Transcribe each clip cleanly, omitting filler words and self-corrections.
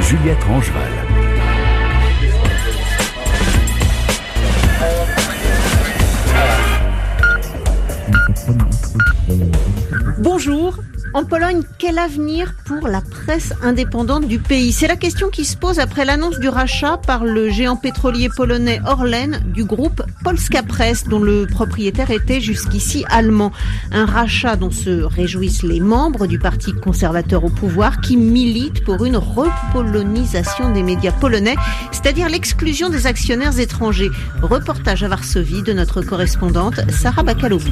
Juliette Rangeval. Bonjour. En Pologne, quel avenir pour la presse indépendante du pays ? C'est la question qui se pose après l'annonce du rachat par le géant pétrolier polonais Orlen du groupe Polska Press, dont le propriétaire était jusqu'ici allemand. Un rachat dont se réjouissent les membres du parti conservateur au pouvoir qui milite pour une repolonisation des médias polonais, c'est-à-dire l'exclusion des actionnaires étrangers. Reportage à Varsovie de notre correspondante Sarah Bakaloglou.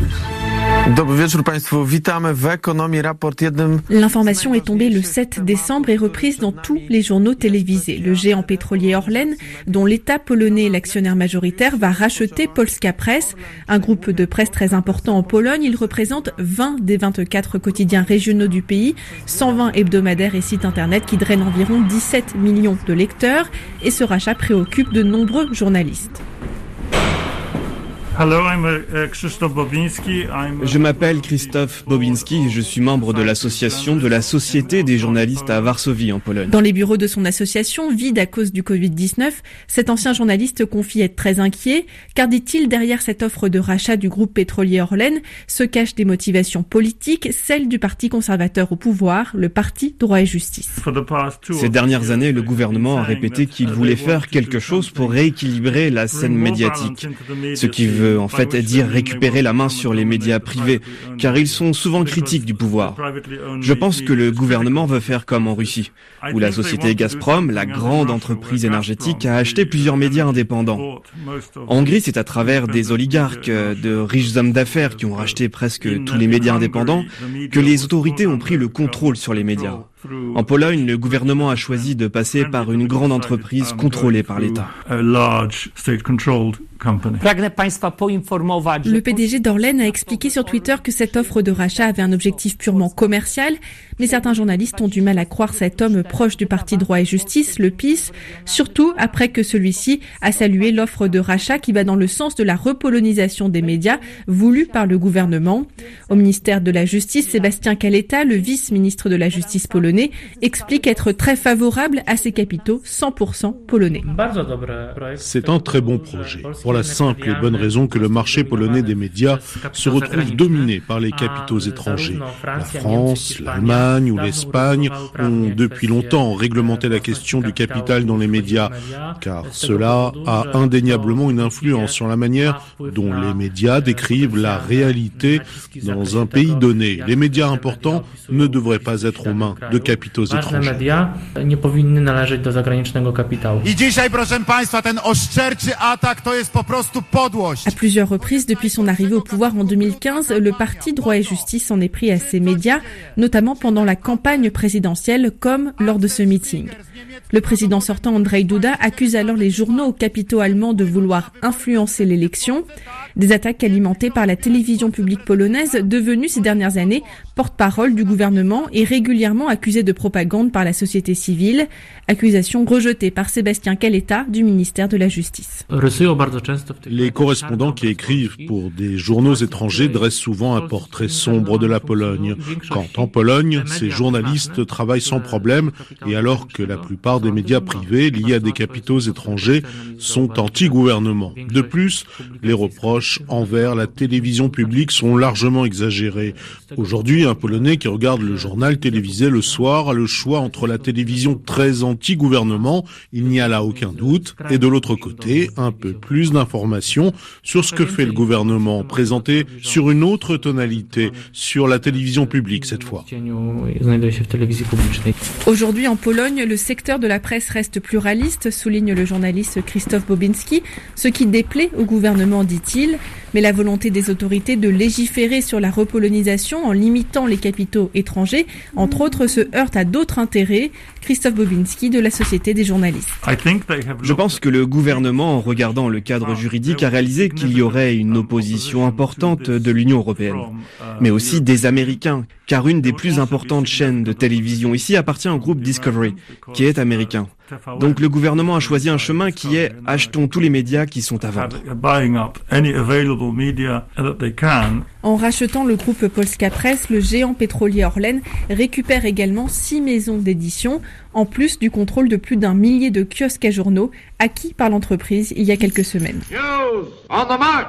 L'information est tombée le 7 décembre et reprise dans tous les journaux télévisés. Le géant pétrolier Orlen, dont l'État polonais est l'actionnaire majoritaire, va racheter Polska Press, un groupe de presse très important en Pologne. Il représente 20 des 24 quotidiens régionaux du pays, 120 hebdomadaires et sites internet qui drainent environ 17 millions de lecteurs. Et ce rachat préoccupe de nombreux journalistes. Je m'appelle Krzysztof Bobinski et je suis membre de l'association de la Société des journalistes à Varsovie en Pologne. Dans les bureaux de son association, vide à cause du Covid-19, cet ancien journaliste confie être très inquiet, car dit-il, derrière cette offre de rachat du groupe pétrolier Orlen se cachent des motivations politiques, celles du parti conservateur au pouvoir, le parti Droit et Justice. Ces dernières années, le gouvernement a répété qu'il voulait faire quelque chose pour rééquilibrer la scène médiatique, ce qui veut en fait dire récupérer la main sur les médias privés, car ils sont souvent critiques du pouvoir. Je pense que le gouvernement veut faire comme en Russie, où la société Gazprom, la grande entreprise énergétique, a acheté plusieurs médias indépendants. En Hongrie, c'est à travers des oligarques, de riches hommes d'affaires qui ont racheté presque tous les médias indépendants, que les autorités ont pris le contrôle sur les médias. En Pologne, le gouvernement a choisi de passer par une grande entreprise contrôlée par l'État. Le PDG d'Orlen a expliqué sur Twitter que cette offre de rachat avait un objectif purement commercial, mais certains journalistes ont du mal à croire cet homme proche du parti Droit et Justice, le PiS, surtout après que celui-ci a salué l'offre de rachat qui va dans le sens de la repolonisation des médias voulue par le gouvernement. Au ministère de la Justice, Sébastien Kaleta, le vice-ministre de la Justice polonais, explique être très favorable à ces capitaux 100% polonais. C'est un très bon projet, pour la simple et bonne raison que le marché polonais des médias se retrouve dominé par les capitaux étrangers. La France, l'Allemagne ou l'Espagne ont depuis longtemps réglementé la question du capital dans les médias, car cela a indéniablement une influence sur la manière dont les médias décrivent la réalité dans un pays donné. Les médias importants ne devraient pas être aux mains de capitaux étrangers. À plusieurs reprises depuis son arrivée au pouvoir en 2015, le parti Droit et Justice en est pris à ses médias, notamment pendant la campagne présidentielle comme lors de ce meeting. Le président sortant Andrzej Duda accuse alors les journaux aux capitaux allemands de vouloir influencer l'élection. Des attaques alimentées par la télévision publique polonaise, devenue ces dernières années porte-parole du gouvernement et régulièrement accusée de propagande par la société civile. Accusation rejetée par Sébastien Kaleta du ministère de la Justice. Les correspondants qui écrivent pour des journaux étrangers dressent souvent un portrait sombre de la Pologne. Quand en Pologne, ces journalistes travaillent sans problème et alors que la plupart des médias privés liés à des capitaux étrangers sont anti-gouvernement. De plus, les reproches envers la télévision publique sont largement exagérés. Aujourd'hui, un Polonais qui regarde le journal télévisé le soir a le choix entre la télévision très anti-gouvernement, il n'y a là aucun doute, et de l'autre côté, un peu plus d'informations sur ce que fait le gouvernement, présenté sur une autre tonalité, sur la télévision publique cette fois. Aujourd'hui en Pologne, le secteur de la presse reste pluraliste, souligne le journaliste Krzysztof Bobinski, ce qui déplaît au gouvernement, dit-il, mais la volonté des autorités de légiférer sur la repolonisation en limitant les capitaux étrangers, entre autres, se heurte à d'autres intérêts. Krzysztof Bobinski de la Société des journalistes. Je pense que le gouvernement, en regardant le cadre juridique, a réalisé qu'il y aurait une opposition importante de l'Union européenne, mais aussi des Américains, car une des plus importantes chaînes de télévision ici appartient au groupe Discovery, qui est américain. Donc le gouvernement a choisi un chemin qui est « achetons tous les médias qui sont à vendre ». En rachetant le groupe Polska Press, le géant pétrolier Orlen récupère également 6 maisons d'édition, en plus du contrôle de plus d'1 millier de kiosques à journaux acquis par l'entreprise il y a quelques semaines. News on the march.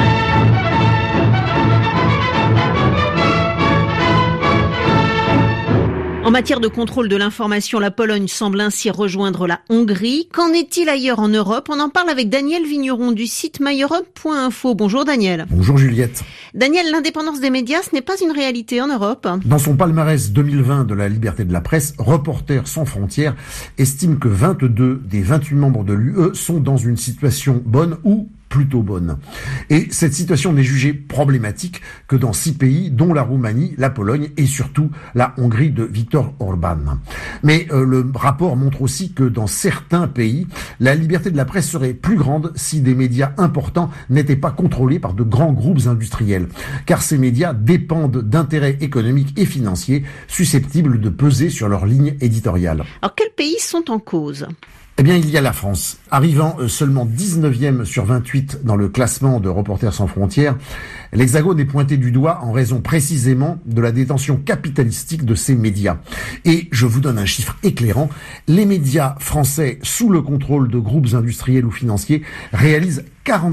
En matière de contrôle de l'information, la Pologne semble ainsi rejoindre la Hongrie. Qu'en est-il ailleurs en Europe ? On en parle avec Daniel Vigneron du site myeurope.info. Bonjour Daniel. Bonjour Juliette. Daniel, l'indépendance des médias, ce n'est pas une réalité en Europe. Dans son palmarès 2020 de la liberté de la presse, Reporters sans frontières estime que 22 des 28 membres de l'UE sont dans une situation bonne ou plutôt bonne. Et cette situation n'est jugée problématique que dans 6 pays, dont la Roumanie, la Pologne et surtout la Hongrie de Viktor Orban. Mais le rapport montre aussi que dans certains pays, la liberté de la presse serait plus grande si des médias importants n'étaient pas contrôlés par de grands groupes industriels. Car ces médias dépendent d'intérêts économiques et financiers susceptibles de peser sur leur ligne éditoriale. Alors quels pays sont en cause ? Eh bien, il y a la France. Arrivant seulement 19e sur 28 dans le classement de Reporters sans frontières, l'Hexagone est pointé du doigt en raison précisément de la détention capitalistique de ces médias. Et je vous donne un chiffre éclairant. Les médias français sous le contrôle de groupes industriels ou financiers réalisent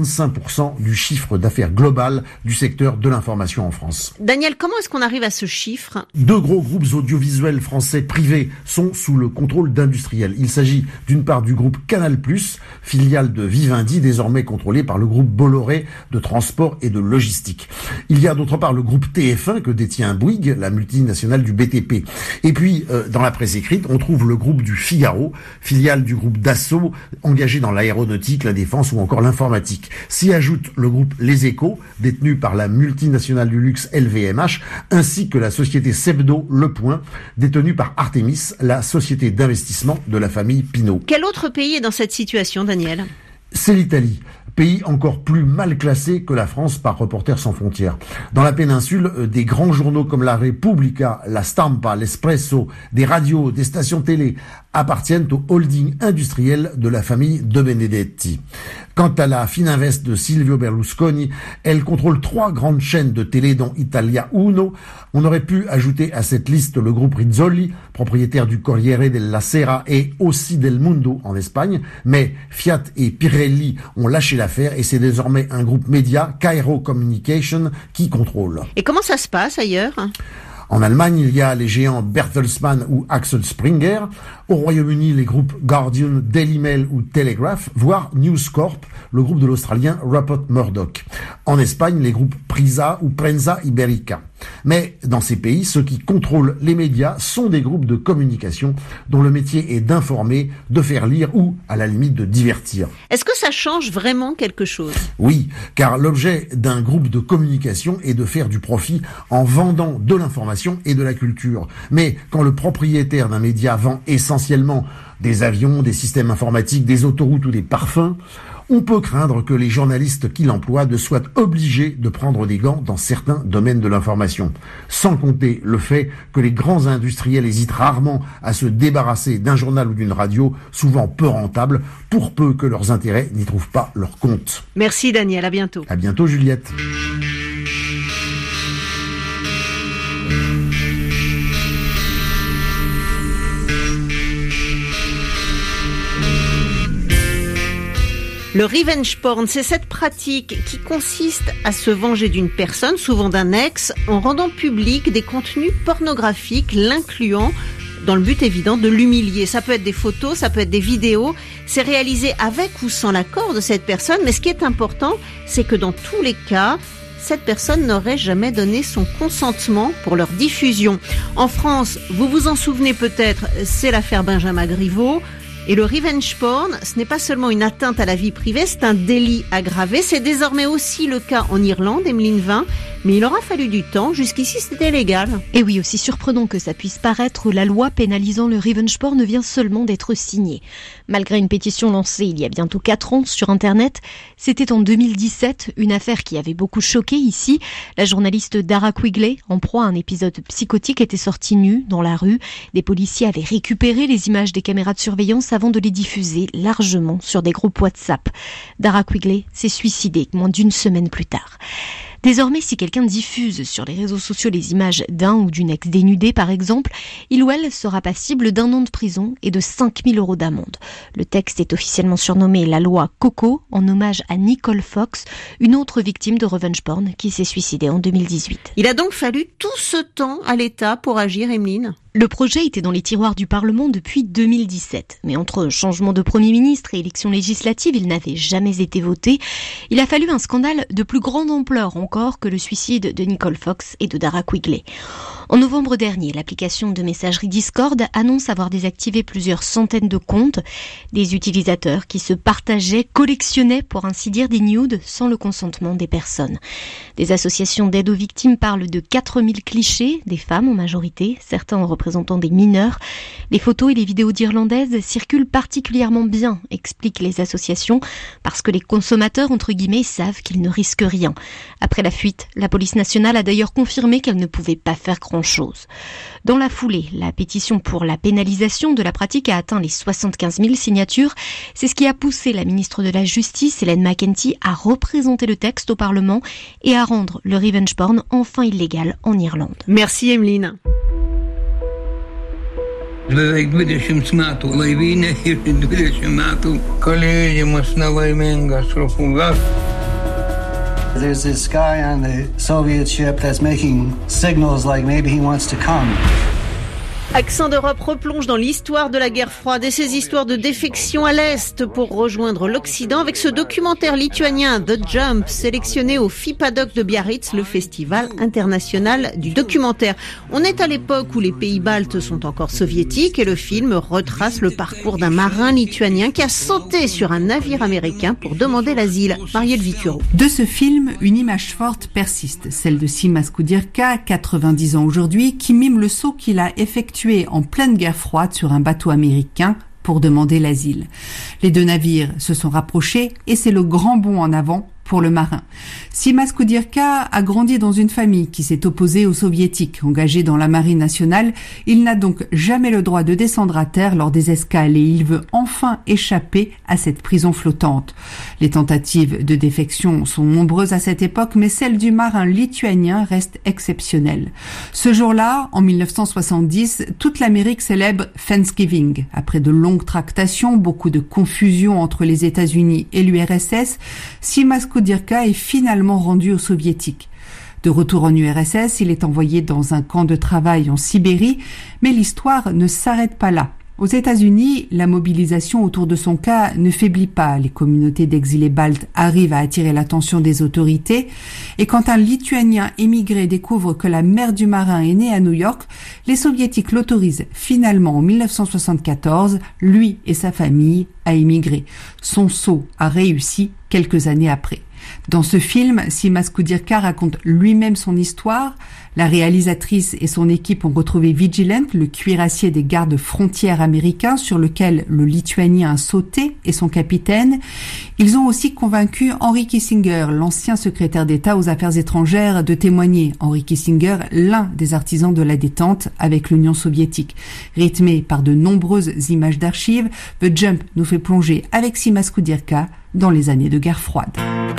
45% du chiffre d'affaires global du secteur de l'information en France. Daniel, comment est-ce qu'on arrive à ce chiffre ? 2 gros groupes audiovisuels français privés sont sous le contrôle d'industriels. Il s'agit d'une part du groupe Canal+, filiale de Vivendi, désormais contrôlé par le groupe Bolloré de transport et de logistique. Il y a d'autre part le groupe TF1 que détient Bouygues, la multinationale du BTP. Et puis, dans la presse écrite, on trouve le groupe du Figaro, filiale du groupe Dassault, engagé dans l'aéronautique, la défense ou encore l'informatique. S'y ajoute le groupe Les Échos, détenu par la multinationale du luxe LVMH, ainsi que la société Sebdo Le Point, détenue par Artemis, la société d'investissement de la famille Pinault. Quel autre pays est dans cette situation, Daniel ? C'est l'Italie. Pays encore plus mal classé que la France par Reporters sans frontières. Dans la péninsule, des grands journaux comme la Repubblica, la Stampa, l'Espresso, des radios, des stations télé appartiennent au holding industriel de la famille De Benedetti. Quant à la Fininvest de Silvio Berlusconi, elle contrôle 3 grandes chaînes de télé dont Italia Uno. On aurait pu ajouter à cette liste le groupe Rizzoli, propriétaire du Corriere della Sera et aussi del Mundo en Espagne, mais Fiat et Pirelli ont lâché l'affaire et c'est désormais un groupe média, Cairo Communication, qui contrôle. Et comment ça se passe ailleurs ? En Allemagne, il y a les géants Bertelsmann ou Axel Springer. Au Royaume-Uni, les groupes Guardian, Daily Mail ou Telegraph, voire News Corp, le groupe de l'Australien Rupert Murdoch. En Espagne, les groupes Prisa ou Prensa Ibérica. Mais dans ces pays, ceux qui contrôlent les médias sont des groupes de communication dont le métier est d'informer, de faire lire ou, à la limite, de divertir. Est-ce que ça change vraiment quelque chose ? Oui, car l'objet d'un groupe de communication est de faire du profit en vendant de l'information et de la culture. Mais quand le propriétaire d'un média vend essentiellement des avions, des systèmes informatiques, des autoroutes ou des parfums, on peut craindre que les journalistes qui l'emploient ne soient obligés de prendre des gants dans certains domaines de l'information. Sans compter le fait que les grands industriels hésitent rarement à se débarrasser d'un journal ou d'une radio, souvent peu rentable, pour peu que leurs intérêts n'y trouvent pas leur compte. Merci Daniel, à bientôt. À bientôt Juliette. Le revenge porn, c'est cette pratique qui consiste à se venger d'une personne, souvent d'un ex, en rendant public des contenus pornographiques, l'incluant dans le but évident de l'humilier. Ça peut être des photos, ça peut être des vidéos. C'est réalisé avec ou sans l'accord de cette personne, mais ce qui est important, c'est que dans tous les cas, cette personne n'aurait jamais donné son consentement pour leur diffusion. En France, vous vous en souvenez peut-être, c'est l'affaire Benjamin Griveaux. Et le revenge porn, ce n'est pas seulement une atteinte à la vie privée, c'est un délit aggravé. C'est désormais aussi le cas en Irlande, Emeline Vin. Mais il aura fallu du temps, jusqu'ici c'était légal. Et oui, aussi surprenant que ça puisse paraître, la loi pénalisant le revenge porn vient seulement d'être signée. Malgré une pétition lancée il y a bientôt 4 ans sur Internet, c'était en 2017, une affaire qui avait beaucoup choqué ici. La journaliste Dara Quigley, en proie à un épisode psychotique, était sortie nue dans la rue. Des policiers avaient récupéré les images des caméras de surveillance avant de les diffuser largement sur des groupes WhatsApp. Dara Quigley s'est suicidée moins d'une semaine plus tard. Désormais, si quelqu'un diffuse sur les réseaux sociaux les images d'un ou d'une ex dénudée, par exemple, il ou elle sera passible d'1 an de prison et de 5 000 € d'amende. Le texte est officiellement surnommé la loi Coco, en hommage à Nicole Fox, une autre victime de revenge porn qui s'est suicidée en 2018. Il a donc fallu tout ce temps à l'État pour agir, Emeline ? Le projet était dans les tiroirs du Parlement depuis 2017. Mais entre changement de Premier ministre et élections législatives, il n'avait jamais été voté. Il a fallu un scandale de plus grande ampleur encore que le suicide de Nicole Fox et de Dara Quigley. En novembre dernier, l'application de messagerie Discord annonce avoir désactivé plusieurs centaines de comptes. Des utilisateurs qui se partageaient, collectionnaient pour ainsi dire des nudes sans le consentement des personnes. Des associations d'aide aux victimes parlent de 4000 clichés, des femmes en majorité, certains en représentant des mineurs. Les photos et les vidéos d'Irlandaises circulent particulièrement bien, expliquent les associations, parce que les consommateurs, entre guillemets, savent qu'ils ne risquent rien. Après la fuite, la police nationale a d'ailleurs confirmé qu'elle ne pouvait pas faire grand-chose. Dans la foulée, la pétition pour la pénalisation de la pratique a atteint les 75 000 signatures. C'est ce qui a poussé la ministre de la Justice, Hélène McEntee, à représenter le texte au Parlement et à rendre le revenge porn enfin illégal en Irlande. Merci Emeline. There's this guy on the Soviet ship that's making signals like maybe he wants to come. Accent d'Europe replonge dans l'histoire de la guerre froide et ses histoires de défection à l'Est pour rejoindre l'Occident avec ce documentaire lituanien The Jump, sélectionné au FIPADOC de Biarritz, le festival international du documentaire. On est à l'époque où les pays baltes sont encore soviétiques et le film retrace le parcours d'un marin lituanien qui a sauté sur un navire américain pour demander l'asile. Marielle Vituro. De ce film, une image forte persiste, celle de Simas Kudirka, 90 ans aujourd'hui, qui mime le saut qu'il a effectué en pleine guerre froide sur un bateau américain pour demander l'asile. Les deux navires se sont rapprochés et c'est le grand bond en avant pour le marin. Simas Kudirka a grandi dans une famille qui s'est opposée aux soviétiques. Engagé dans la marine nationale, il n'a donc jamais le droit de descendre à terre lors des escales et il veut enfin échapper à cette prison flottante. Les tentatives de défection sont nombreuses à cette époque, mais celle du marin lituanien reste exceptionnelle. Ce jour-là, en 1970, toute l'Amérique célèbre Thanksgiving. Après de longues tractations, beaucoup de confusion entre les États-Unis et l'URSS, Simas Kudirka est finalement rendu aux soviétiques. De retour en URSS, il est envoyé dans un camp de travail en Sibérie, mais l'histoire ne s'arrête pas là. Aux États-Unis, la mobilisation autour de son cas ne faiblit pas. Les communautés d'exilés baltes arrivent à attirer l'attention des autorités. Et quand un Lituanien émigré découvre que la mère du marin est née à New York, les Soviétiques l'autorisent finalement en 1974, lui et sa famille, à émigrer. Son saut a réussi quelques années après. Dans ce film, Simas Kudirka raconte lui-même son histoire. La réalisatrice et son équipe ont retrouvé Vigilant, le cuirassier des gardes frontières américains sur lequel le Lituanien a sauté, et son capitaine. Ils ont aussi convaincu Henry Kissinger, l'ancien secrétaire d'État aux Affaires étrangères, de témoigner. Henry Kissinger, l'un des artisans de la détente avec l'Union soviétique. Rythmé par de nombreuses images d'archives, The Jump nous fait plonger avec Simas Kudirka dans les années de guerre froide.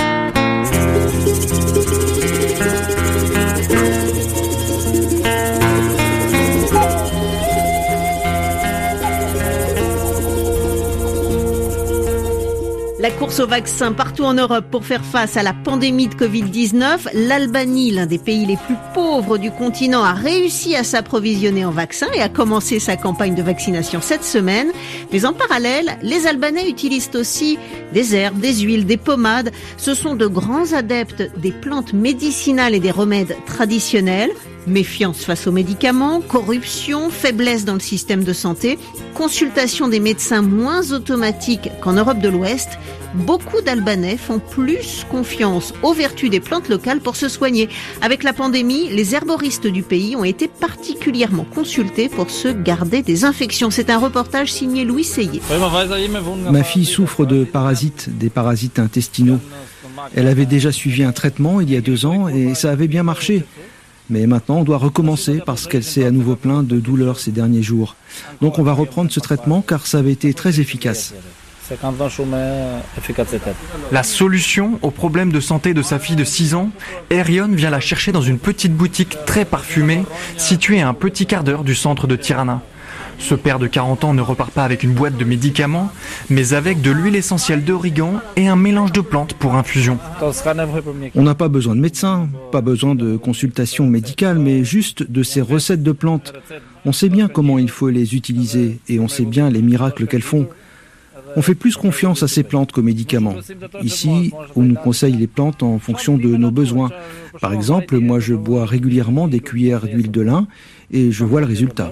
La course au vaccin partout en Europe pour faire face à la pandémie de Covid-19. L'Albanie, l'un des pays les plus pauvres du continent, a réussi à s'approvisionner en vaccins et a commencé sa campagne de vaccination cette semaine. Mais en parallèle, les Albanais utilisent aussi des herbes, des huiles, des pommades. Ce sont de grands adeptes des plantes médicinales et des remèdes traditionnels. Méfiance face aux médicaments, corruption, faiblesse dans le système de santé, consultation des médecins moins automatique qu'en Europe de l'Ouest. Beaucoup d'Albanais font plus confiance aux vertus des plantes locales pour se soigner. Avec la pandémie, les herboristes du pays ont été particulièrement consultés pour se garder des infections. C'est un reportage signé Louis Seyé. Ma fille souffre de parasites, des parasites intestinaux. Elle avait déjà suivi un traitement il y a 2 ans et ça avait bien marché. Mais maintenant, on doit recommencer parce qu'elle s'est à nouveau plainte de douleurs ces derniers jours. Donc on va reprendre ce traitement car ça avait été très efficace. La solution au problème de santé de sa fille de 6 ans, Erion vient la chercher dans une petite boutique très parfumée située à un petit quart d'heure du centre de Tirana. Ce père de 40 ans ne repart pas avec une boîte de médicaments, mais avec de l'huile essentielle d'origan et un mélange de plantes pour infusion. On n'a pas besoin de médecin, pas besoin de consultation médicale, mais juste de ces recettes de plantes. On sait bien comment il faut les utiliser et on sait bien les miracles qu'elles font. On fait plus confiance à ces plantes qu'aux médicaments. Ici, on nous conseille les plantes en fonction de nos besoins. Par exemple, moi je bois régulièrement des cuillères d'huile de lin et je vois le résultat.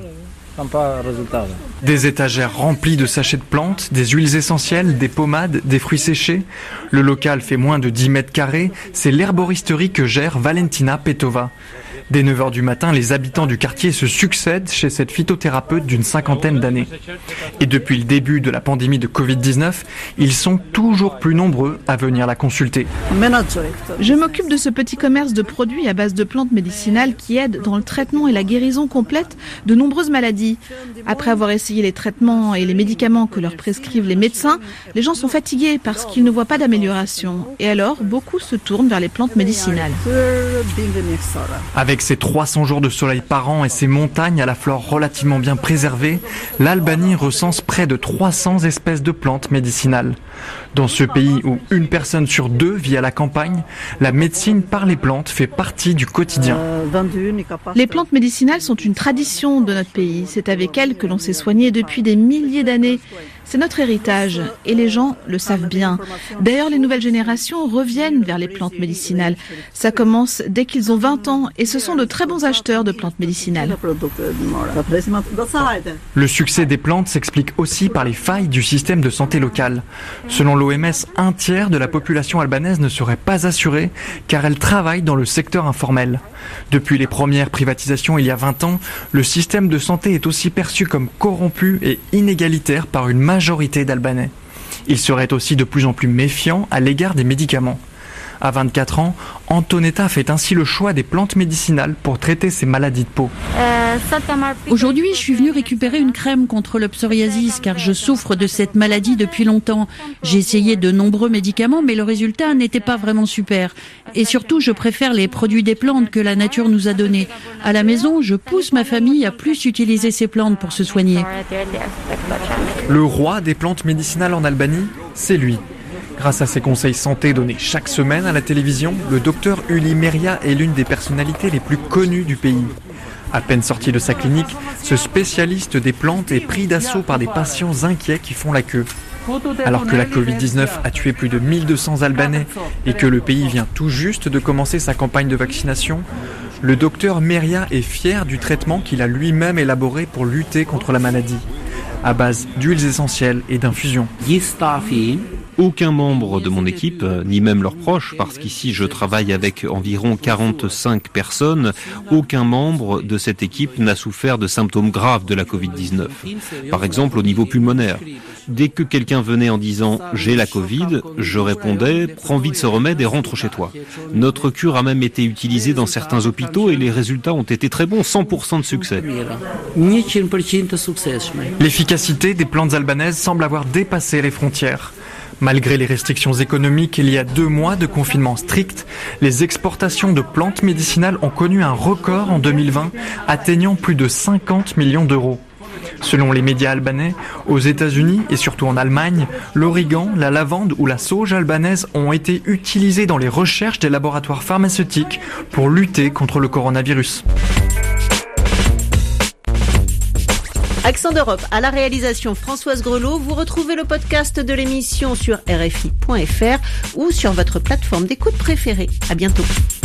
Des étagères remplies de sachets de plantes, des huiles essentielles, des pommades, des fruits séchés. Le local fait moins de 10 mètres carrés. C'est l'herboristerie que gère Valentina Petova. Dès 9h du matin, les habitants du quartier se succèdent chez cette phytothérapeute d'une 50aine d'années. Et depuis le début de la pandémie de Covid-19, ils sont toujours plus nombreux à venir la consulter. Je m'occupe de ce petit commerce de produits à base de plantes médicinales qui aident dans le traitement et la guérison complète de nombreuses maladies. Après avoir essayé les traitements et les médicaments que leur prescrivent les médecins, les gens sont fatigués parce qu'ils ne voient pas d'amélioration. Et alors, beaucoup se tournent vers les plantes médicinales. Avec ses 300 jours de soleil par an et ses montagnes à la flore relativement bien préservée, l'Albanie recense près de 300 espèces de plantes médicinales. Dans ce pays où 1 personne sur 2 vit à la campagne, la médecine par les plantes fait partie du quotidien. Les plantes médicinales sont une tradition de notre pays. C'est avec elles que l'on s'est soigné depuis des milliers d'années. C'est notre héritage et les gens le savent bien. D'ailleurs, les nouvelles générations reviennent vers les plantes médicinales. Ça commence dès qu'ils ont 20 ans et ce sont de très bons acheteurs de plantes médicinales. Le succès des plantes s'explique aussi par les failles du système de santé local. Selon l'OMS, 1/3 de la population albanaise ne serait pas assurée car elle travaille dans le secteur informel. Depuis les premières privatisations il y a 20 ans, le système de santé est aussi perçu comme corrompu et inégalitaire par une majorité d'Albanais. Il serait aussi de plus en plus méfiant à l'égard des médicaments. À 24 ans, Antonetta fait ainsi le choix des plantes médicinales pour traiter ses maladies de peau. Aujourd'hui, je suis venue récupérer une crème contre le psoriasis car je souffre de cette maladie depuis longtemps. J'ai essayé de nombreux médicaments mais le résultat n'était pas vraiment super. Et surtout, je préfère les produits des plantes que la nature nous a donnés. À la maison, je pousse ma famille à plus utiliser ces plantes pour se soigner. Le roi des plantes médicinales en Albanie, c'est lui. Grâce à ses conseils santé donnés chaque semaine à la télévision, le docteur Uli Meria est l'une des personnalités les plus connues du pays. À peine sorti de sa clinique, ce spécialiste des plantes est pris d'assaut par des patients inquiets qui font la queue. Alors que la Covid-19 a tué plus de 1200 Albanais et que le pays vient tout juste de commencer sa campagne de vaccination, le docteur Meria est fier du traitement qu'il a lui-même élaboré pour lutter contre la maladie, à base d'huiles essentielles et d'infusions. Aucun membre de mon équipe, ni même leurs proches, parce qu'ici je travaille avec environ 45 personnes, aucun membre de cette équipe n'a souffert de symptômes graves de la Covid-19. Par exemple, au niveau pulmonaire. Dès que quelqu'un venait en disant « j'ai la Covid », je répondais « prends vite ce remède et rentre chez toi ». Notre cure a même été utilisée dans certains hôpitaux et les résultats ont été très bons, 100% de succès. L'efficacité des plantes albanaises semble avoir dépassé les frontières. Malgré les restrictions économiques, il y a 2 mois de confinement strict, les exportations de plantes médicinales ont connu un record en 2020, atteignant plus de 50 millions d'euros. Selon les médias albanais, aux États-Unis et surtout en Allemagne, l'origan, la lavande ou la sauge albanaise ont été utilisés dans les recherches des laboratoires pharmaceutiques pour lutter contre le coronavirus. Accent d'Europe à la réalisation Françoise Grelot. Vous retrouvez le podcast de l'émission sur rfi.fr ou sur votre plateforme d'écoute préférée. À bientôt.